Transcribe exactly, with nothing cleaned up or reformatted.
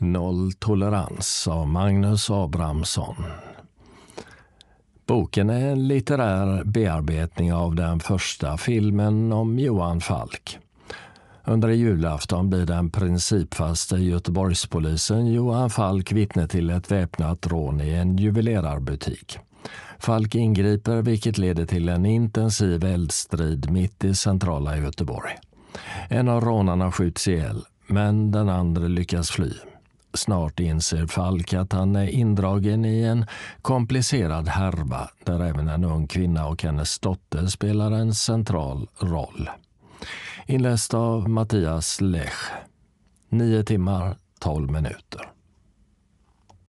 Noll tolerans av Magnus Abrahamsson. Boken är en litterär bearbetning av den första filmen om Johan Falk. Under julafton blir den principfaste Göteborgspolisen Johan Falk vittne till ett väpnat rån i en juvelerarbutik. Falk ingriper, vilket leder till en intensiv eldstrid mitt i centrala Göteborg. En av rånarna skjuts ihjäl, men den andra lyckas fly. Snart inser Falk att han är indragen i en komplicerad härva där även en ung kvinna och hennes dotter spelar en central roll. Inläst av Mattias Lech. Nio timmar, tolv minuter.